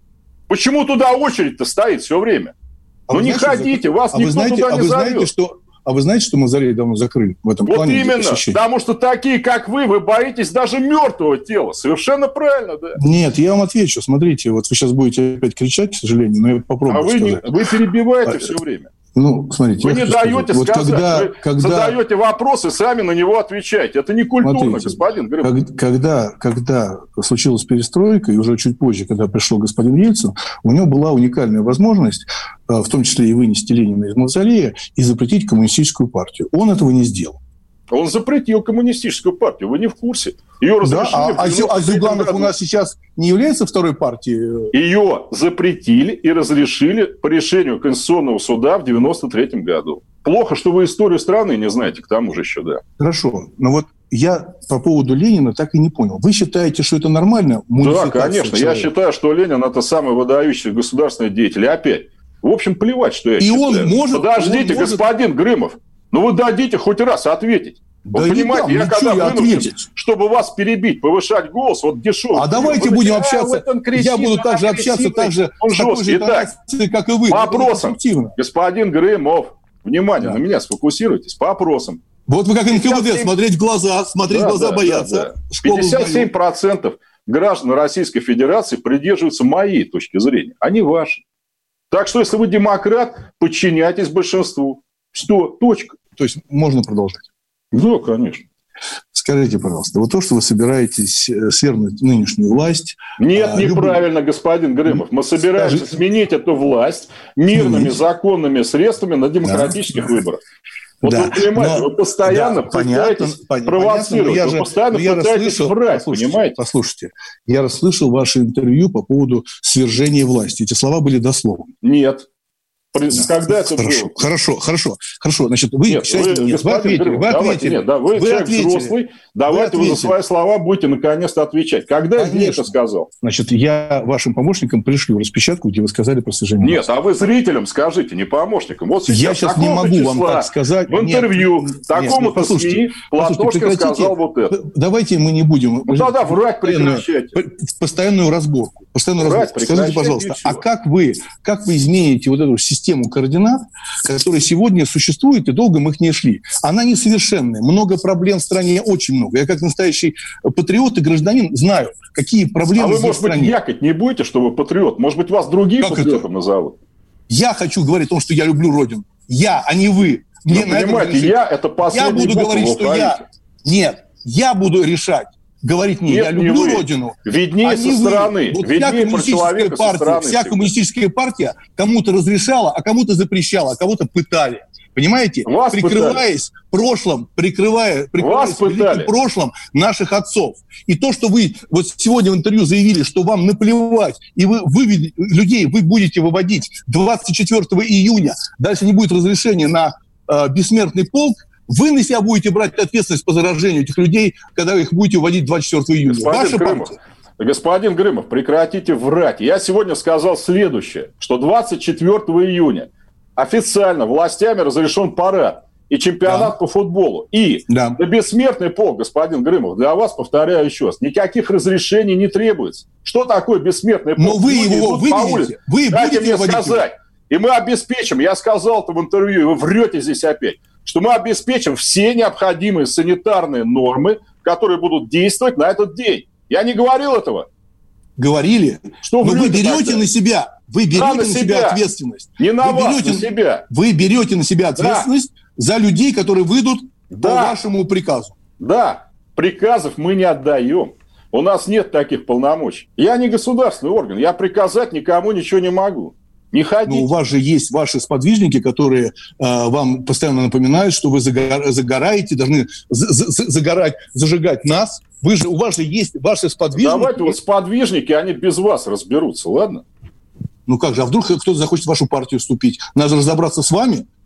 Почему туда очередь-то стоит все время? А ну не знаете, ходите, вас а никто знаете, туда а не вы зовет. Знаете, что... А вы знаете, что мавзолей давно закрыли в этом вот плане? Вот именно, потому что такие, как вы, вы боитесь даже мертвого тела. Совершенно правильно, да. Нет, я вам отвечу. Смотрите, вот вы сейчас будете опять кричать, к сожалению, но я попробую а вы сказать. Не, вы перебиваете а, все время. Ну, смотрите. Вы не даете сказать. сказать. Вот когда, вы когда... задаете вопрос и сами на него отвечаете. Это не культурно, смотрите, господин Грымов. Когда, когда случилась перестройка, и уже чуть позже, когда пришел господин Ельцин, у него была уникальная возможность, в том числе и вынести Ленина из мавзолея, и запретить коммунистическую партию. Он этого не сделал. Он запретил коммунистическую партию. Вы не в курсе. Ее разрешили. Да, а, а Зюганов у нас сейчас не является второй партией? Ее запретили и разрешили по решению Конституционного суда в девяносто третьем году. Плохо, что вы историю страны не знаете, к тому же еще, да. Хорошо. Но вот я по поводу Ленина так и не понял. Вы считаете, что это нормально? Да, конечно. Человека? Я считаю, что Ленин – это самый выдающийся государственный деятель. И опять, в общем, плевать, что я и считаю. Он может, Подождите, он господин может... Грымов. Ну, вы дадите хоть раз ответить. Да вы понимаете, я когда я вынужден, ответить. чтобы вас перебить, повышать голос, вот дешевый. А давайте будем общаться, кричит, я буду также общаться так же, он с такой же интонацией, как и вы. По опросам, господин Грымов, внимание, да. на меня сфокусируйтесь, по опросам. Вот вы как эн ка вэ дэ, смотреть в глаза, смотреть да, в глаза да, бояться. Да, да. пятьдесят семь процентов граждан Российской Федерации придерживаются моей точки зрения, а не вашей. Так что, если вы демократ, подчиняйтесь большинству. Что? Точка. То есть можно продолжать? Да, конечно. Скажите, пожалуйста, вот то, что вы собираетесь свергнуть нынешнюю власть... Нет, а, неправильно, любой... господин Грымов. Мы собираемся Скажите... сменить эту власть мирными, сменить. законными средствами на демократических да. выборах. Вот да. вы понимаете, но... вы постоянно да, пытаетесь понятно, провоцировать, понятно, вы постоянно я пытаетесь расслышал, врать, послушайте, понимаете? Послушайте, я расслышал ваше интервью по поводу свержения власти. Эти слова были дословны. Нет. Да. Когда это хорошо, было? Хорошо, хорошо, хорошо. Значит, вы, нет, считаете, вы, нет, вы ответили. Грымов, вы давайте, ответили. Нет, да, вы, вы человек ответили. взрослый, давайте вы, вы за свои слова будете наконец-то отвечать. Когда Конечно. я это сказал? Значит, я вашим помощникам пришлю распечатку, где вы сказали про свержение Нет, а вы зрителям скажите, не помощникам. Вот сейчас, я сейчас не могу вам так сказать. В интервью нет, такому-то нет, СМИ Платошкин сказал вот это. Давайте мы не будем... Ну тогда врать прекращайте. Постоянную разборку. Постоянную врать разборку. Скажите, пожалуйста, а как вы, как вы измените вот эту систему координат, которые сегодня существуют, и долго мы их не шли. Она несовершенная. Много проблем в стране, очень много. Я как настоящий патриот и гражданин знаю, какие проблемы а вы, может в стране. быть, якать не будете, что вы патриот? Может быть, вас другие как патриотом это? назовут? Я хочу говорить о том, что я люблю Родину. Я, а не вы. Мне ну, понимаете, я – это последний Я буду говорить, что я... Нет, я буду решать. Говорить мне, Нет, я люблю не Родину. Виднее со стороны. Вот Виднее вся коммунистическая партия, стороны вся коммунистическая партия кому-то разрешала, а кому-то запрещала, а кого-то пытали. Понимаете? Вас прикрываясь пытали. прошлым, прикрывая, прикрываясь великим прошлым наших отцов. И то, что вы вот сегодня в интервью заявили, что вам наплевать, и вы выведете людей, вы будете выводить двадцать четвёртого июня, дальше не будет разрешения на э, бессмертный полк, вы на себя будете брать ответственность по заражению этих людей, когда вы их будете уводить двадцать четвёртого июня. Господин Ваша Грымов, партия. Господин Грымов, прекратите врать. Я сегодня сказал следующее, что двадцать четвёртого июня официально властями разрешен парад и чемпионат да. по футболу. И да. на бессмертный полк, господин Грымов, для вас, повторяю еще раз, никаких разрешений не требуется. Что такое бессмертный полк? Но вы Люди его выведете. Вы Дайте будете мне сказать. И мы обеспечим, я сказал это в интервью, и вы врете здесь опять, что мы обеспечим все необходимые санитарные нормы, которые будут действовать на этот день. Я не говорил этого. Говорили. Что Но вы берете тогда? на себя, вы берете да, на, на себя. себя ответственность. Не на вы вас, берете, на себя. Вы берете на себя ответственность да. за людей, которые выйдут да. по вашему приказу. Да, приказов мы не отдаем. У нас нет таких полномочий. Я не государственный орган, я приказать никому ничего не могу. Не ходите. Но у вас же есть ваши сподвижники, которые э, вам постоянно напоминают, что вы загора- загораете, должны за- за- загорать, зажигать нас. Вы же, у вас же есть ваши сподвижники. Давайте вот сподвижники, они без вас разберутся, ладно? Ну как же, а вдруг кто-то захочет в вашу партию вступить? Надо разобраться с вами.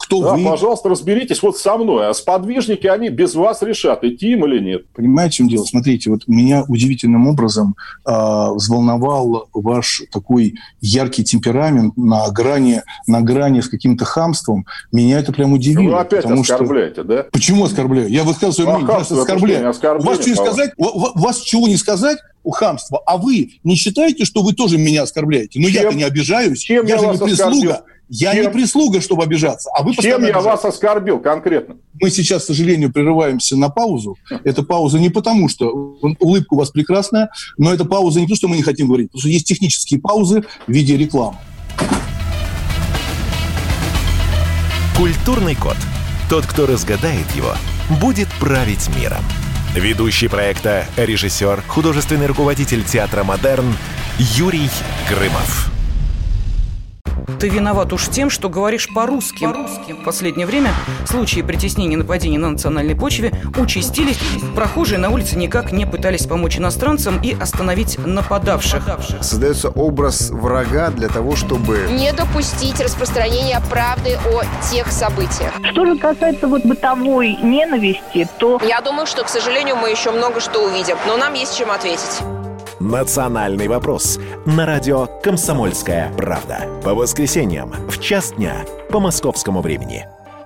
кто да, вы. Пожалуйста, разберитесь вот со мной. А сподвижники, они без вас решат, идти им или нет. Понимаете, в чем дело? Смотрите, вот меня удивительным образом э, взволновал ваш такой яркий темперамент на грани, на грани с каким-то хамством. Меня это прям удивило. Вы опять оскорбляете, что... да? Почему оскорбляю? Я высказываю свое мнение, а что оскорбляю. У вас, что сказать, у вас чего не сказать? У хамства. А вы не считаете, что вы тоже меня оскорбляете? Но я-то не обижаюсь. Чем я, я же не прислуга. Оскорбил? Я Чем? не прислуга, чтобы обижаться. А вы Чем я обижаете. вас оскорбил конкретно? Мы сейчас, к сожалению, прерываемся на паузу. Эта пауза не потому, что улыбка у вас прекрасная, но эта пауза не то, что мы не хотим говорить, потому что есть технические паузы в виде рекламы. Культурный код. Тот, кто разгадает его, будет править миром. Ведущий проекта, режиссер, художественный руководитель театра «Модерн» Юрий Грымов. Ты виноват уж тем, что говоришь по-русски. по-русски. В последнее время случаи притеснения и нападений на национальной почве участились. Прохожие на улице никак не пытались помочь иностранцам и остановить нападавших. Создается образ врага для того, чтобы... не допустить распространения правды о тех событиях. Что же касается вот бытовой ненависти, то... Я думаю, что, к сожалению, мы еще много что увидим, но нам есть чем ответить. «Национальный вопрос» на радио «Комсомольская правда». По воскресеньям в час дня по московскому времени.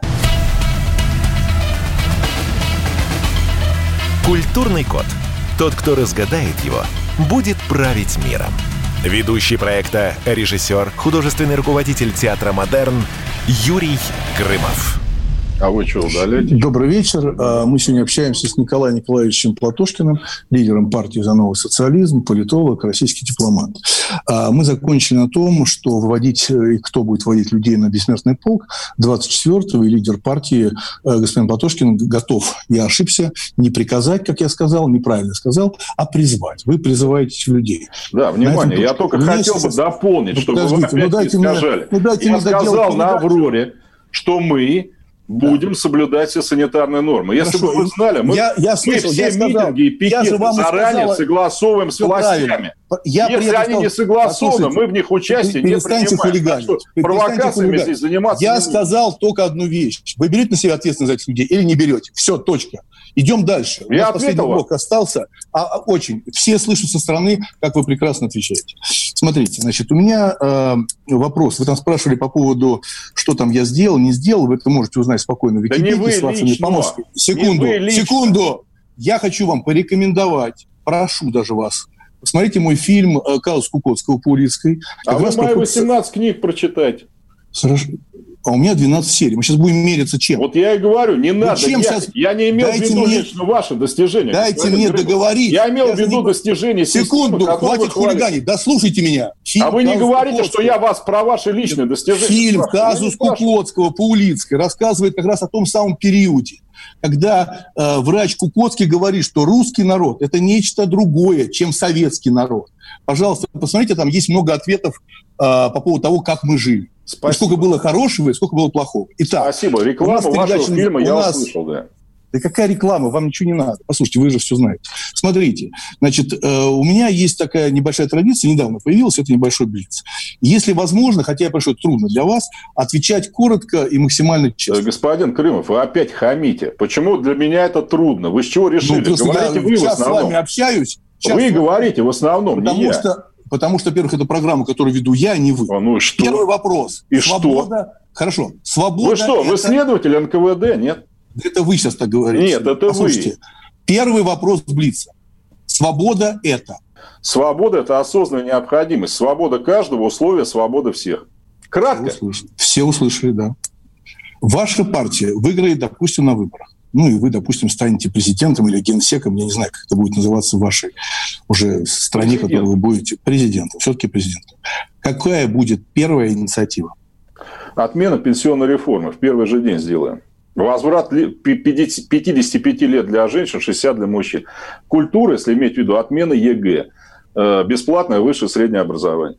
Культурный код. Тот, кто разгадает его, будет править миром. Ведущий проекта, режиссер, художественный руководитель театра «Модерн» Юрий Грымов. А вы что, удаляете? Добрый вечер. Мы сегодня общаемся с Николаем Николаевичем Платошкиным, лидером партии «За новый социализм», политолог, российский дипломат. Мы закончили на том, что выводить, и кто будет вводить людей на бессмертный полк, двадцать четвёртого, и лидер партии господин Платошкин готов, я ошибся, не приказать, как я сказал, неправильно сказал, а призвать. Вы призываете людей. Да, внимание, я только хотел бы дополнить, чтобы вы опять не сказали. Я сказал на «Авроре», что мы... будем да. соблюдать все санитарные нормы. Если бы вы знали, мы, я, я слышал, мы все я сказал, митинги и пикеты заранее сказала, согласовываем с властями. Я Если они сказал, не согласованы, мы в них участие не принимаем. Провокациями здесь заниматься Я сказал только одну вещь. Вы берете на себя ответственность за этих людей или не берете? Все, точка. Идем дальше. Я У нас последний блок остался. А, а, очень. Все слышат со стороны, как вы прекрасно отвечаете. Смотрите, значит, у меня э, вопрос. Вы там спрашивали по поводу, что там я сделал, не сделал. Вы это можете узнать спокойно в Википедии. Да не вы с вашими помощниками. Секунду, секунду. Я хочу вам порекомендовать, прошу даже вас, посмотрите мой фильм «Казус Кукоцкого-Паулицкой». А вы мои восемнадцать книг прочитайте. Хорошо. А у меня двенадцать серий. Мы сейчас будем мериться чем? Вот я и говорю, не надо. Чем я, сейчас... я не имел Дайте в виду мне... лично ваши достижения. Дайте мне Грымов. договорить. Я имел я в виду не... достижения Секунду, системы, хватит хулиганить. Да слушайте меня. Фильм а вы не говорите, Кукоцкого. Что я вас про ваши личные достижения Фильм «Казус Кукоцкого», Паулицкой рассказывает как раз о том самом периоде, когда э, врач Кукоцкий говорит, что русский народ – это нечто другое, чем советский народ. Пожалуйста, посмотрите, там есть много ответов э, по поводу того, как мы жили. И сколько было хорошего, и сколько было плохого. Итак, спасибо. Реклама вашего фильма я нас... услышал, да. Да какая реклама? Вам ничего не надо. Послушайте, вы же все знаете. Смотрите, значит, э, у меня есть такая небольшая традиция, недавно появилась, это небольшой блиц. Если возможно, хотя я понимаю, что это трудно для вас, отвечать коротко и максимально честно. Господин Крымов, вы опять хамите. Почему для меня это трудно? Вы с чего решили? Ну, говорите я вы в основном. Сейчас с вами общаюсь. Вы говорите в основном, потому не что, я. Потому что, во-первых, это программа, которую веду я, а не вы. А ну и что? Первый вопрос. И Свобода. что? Хорошо. Свобода. Вы что, это... вы следователь эн ка вэ дэ, нет? Это вы сейчас так говорите. Нет, это Послушайте, вы. Первый вопрос блица. Свобода – это? Свобода – это осознанная необходимость. Свобода каждого, условия свободы всех. Кратко. Все услышали, Все услышали, да. Ваша партия выиграет, допустим, на выборах. Ну, и вы, допустим, станете президентом или генсеком, я не знаю, как это будет называться в вашей уже стране, в которой вы будете президентом, все-таки президентом. Какая будет первая инициатива? Отмена пенсионной реформы. В первый же день сделаем. Возврат пятидесяти пяти лет для женщин, шестидесяти для мужчин. Культура, если иметь в виду, отмена е гэ. Бесплатное высшее среднее образование.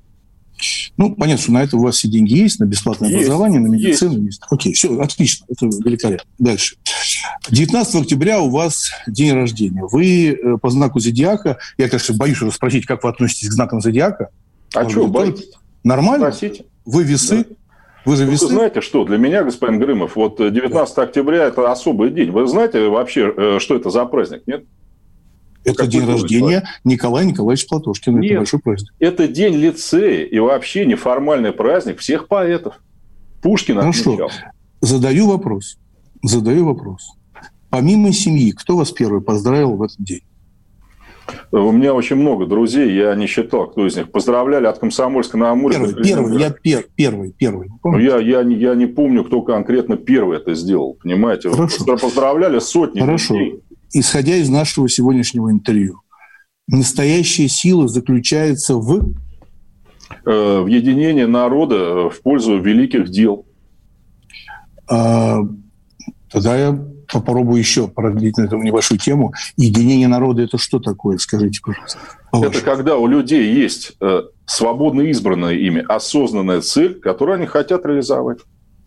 Ну, понятно, что на это у вас все деньги есть, на бесплатное есть, образование, на медицину есть. есть. Окей, все, отлично, это великолепно. Дальше. девятнадцатого октября у вас день рождения. Вы по знаку зодиака, я, конечно, боюсь вас спросить, как вы относитесь к знакам зодиака. А что, боитесь? Нормально? Спросите. Вы весы? Вы же Вы знаете что, для меня, господин Грымов, вот девятнадцатого октября – это особый день. Вы знаете вообще, что это за праздник, нет? Это Какой день рождения праздник? Николая Николаевича Платошкина. Нет, это большой праздник. Это день лицея и вообще неформальный праздник всех поэтов. Пушкин отмечал. Хорошо. Задаю вопрос. Задаю вопрос. Помимо семьи, кто вас первый поздравил в этот день? У меня очень много друзей, я не считал, кто из них. Поздравляли от Комсомольска на Амуре. Первый, первый, я пер, первый, первый. Я, я, я не помню, кто конкретно первый это сделал, понимаете? Хорошо. Поздравляли сотни Хорошо. людей. Исходя из нашего сегодняшнего интервью, настоящая сила заключается в... Э, в единении народа в пользу великих дел. А, тогда я попробую еще продлить на эту небольшую тему. Единение народа – это что такое? Скажите, пожалуйста. Это когда у людей есть э, свободно избранная ими осознанная цель, которую они хотят реализовать.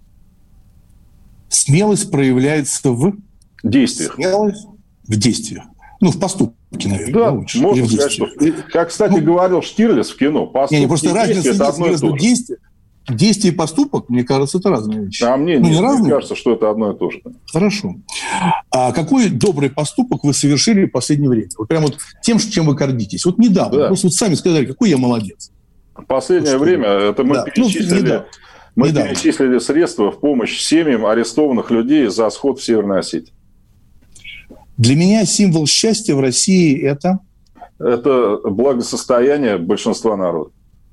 Смелость проявляется в... Действиях. Смелость в действиях. Ну, в поступке, наверное. Да, лучше. можно сказать, что... Как, кстати, ну, говорил Штирлиц в кино, поступки не, не, просто разница это одно и то же. Действие, действие и поступок, мне кажется, это разные вещи. А мне, ну, не, не мне кажется, что это одно и то же. Хорошо. А какой добрый поступок вы совершили в последнее время? Вот прям вот тем, чем вы гордитесь. Вот недавно. Да. Просто вот сами сказали, какой я молодец. В последнее вот время это мы да. перечислили... Ну, Мы Недавно. перечислили средства в помощь семьям арестованных людей за сход в Северной Осетии. Для меня символ счастья в России – это? Это благосостояние большинства народа.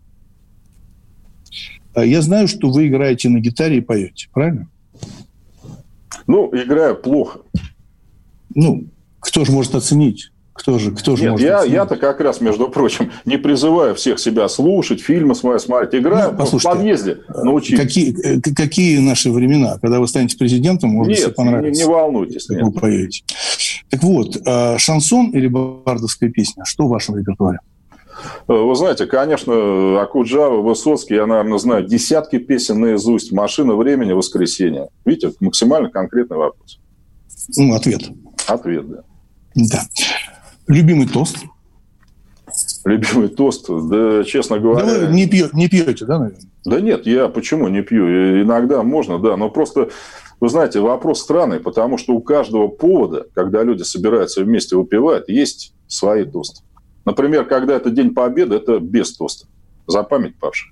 Я знаю, что вы играете на гитаре и поете, правильно? Ну, играю плохо. Ну, кто же может оценить? Кто же, кто же Нет, может я, оценить? я-то как раз, между прочим, не призываю всех себя слушать, фильмы смотреть. Играю ну, в подъезде научиться. Какие, какие наши времена? Когда вы станете президентом, может быть, нет, понравится. Не, не волнуйтесь. Как вы поете. Так вот, шансон или бардовская песня? Что в вашем репертуаре? Вы знаете, конечно, Окуджава, Высоцкий, я, наверное, знаю десятки песен наизусть. «Машина времени», «Воскресенье». Видите, максимально конкретный вопрос. Ну, ответ. Ответ, да. Да. Любимый тост? Любимый тост? Да, честно говоря... Да вы не, пьё, не пьете, да, наверное? Да нет, я почему не пью? Иногда можно, да, но просто, вы знаете, вопрос странный, потому что у каждого повода, когда люди собираются вместе выпивать, есть свои тосты. Например, когда это День Победы, это без тоста. За память павших.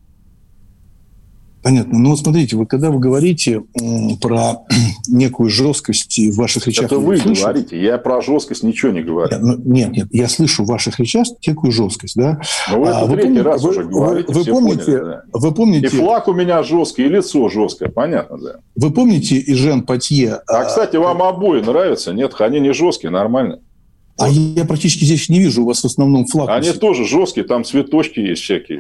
Понятно. Ну, вот смотрите, вот когда вы говорите про некую жесткость в ваших речах... Это вы слышу, говорите, я про жесткость ничего не говорю. Нет, нет, я слышу в ваших речах некую жесткоость, да? Ну, вы это а, третий вы, раз вы, уже говорите, вы, все помните, поняли, да. Вы помните... И флаг у меня жесткий, и лицо жесткое, понятно, да. Вы помните Эжен Патье... А, кстати, вам обои нравятся? Нет, они не жесткие, нормально. А вот. Я практически здесь не вижу, у вас в основном флаг. Они тоже жесткие, там цветочки есть всякие.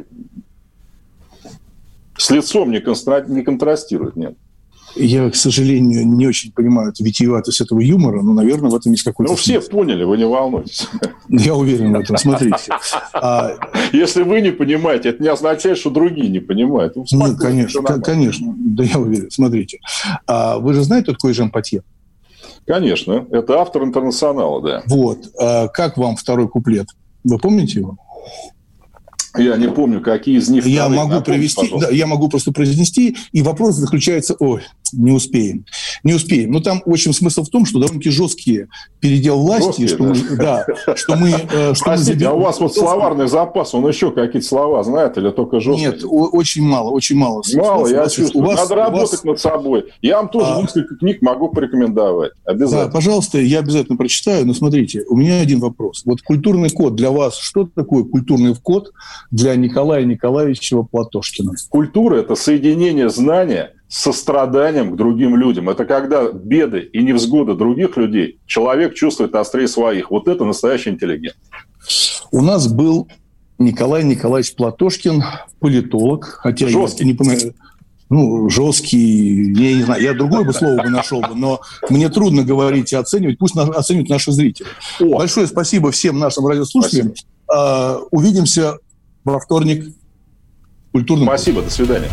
С лицом не, констра... не контрастирует, нет. Я, к сожалению, не очень понимаю витиеватость этого юмора, но, наверное, в этом есть какой-то... Ну, все поняли, вы не волнуйтесь. Я уверен в этом, смотрите. Если вы не понимаете, это не означает, что другие не понимают. Ну, конечно, конечно, да я уверен. Смотрите, вы же знаете, кто такой Эжен Патье? Конечно, это автор «Интернационала», да. Вот. Как вам второй куплет? Вы помните его? Я не помню, какие из них... Я могу напомнить, привести, да, я могу просто произнести, и вопрос заключается... Ой, не успеем. Не успеем. Но там, в общем, смысл в том, что довольно-таки жесткие передел власти, жесткие, что, да. Мы, да, что мы... Что Простите, мы заберем... а у вас вот словарный запас, он еще какие-то слова знает или только жесткие? Нет, очень мало, очень мало. Мало, я вас, чувствую. Вас, Надо работать вас... над собой. Я вам тоже а... несколько книг могу порекомендовать. Обязательно. Да, пожалуйста, я обязательно прочитаю. Но смотрите, у меня один вопрос. Вот культурный код для вас, что такое культурный код для Николая Николаевича Платошкина? Культура – это соединение знания с состраданием к другим людям. Это когда беды и невзгоды других людей человек чувствует острее своих. Вот это настоящий интеллигент. У нас был Николай Николаевич Платошкин, политолог, хотя жесткий. Я не понимаю, ну, жесткий, я не знаю, я другое бы слово бы нашел бы, но мне трудно говорить и оценивать, пусть оценивают наши зрители. О. Большое спасибо всем нашим радиослушателям. Спасибо. Увидимся во вторник. Культурный Спасибо, код. До свидания.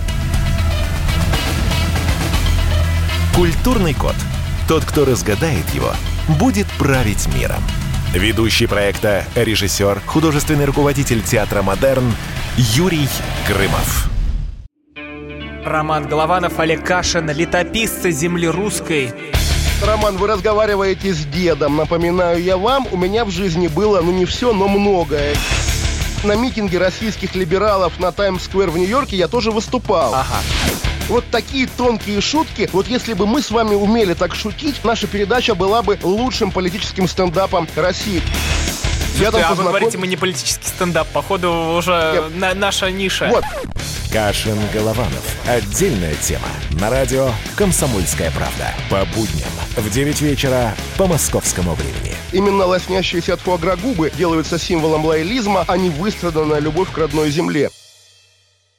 Культурный код. Тот, кто разгадает его, будет править миром. Ведущий проекта, режиссер, художественный руководитель театра «Модерн» Юрий Грымов. Роман Голованов, Олег Кашин, летописцы земли русской. Роман, вы разговариваете с дедом. Напоминаю я вам, у меня в жизни было, ну не все, но многое. На митинге российских либералов на Таймс-сквер в Нью-Йорке я тоже выступал. Ага. Вот такие тонкие шутки. Вот если бы мы с вами умели так шутить, наша передача была бы лучшим политическим стендапом России. Я там а познаком... вы говорите, мы не политический стендап. Походу, уже на, наша ниша. Вот. Кашин, Голованов. Отдельная тема. На радио «Комсомольская правда». По будням в девять вечера по московскому времени. Именно лоснящиеся от фуагра губы делаются символом лоялизма, а не выстраданная любовь к родной земле.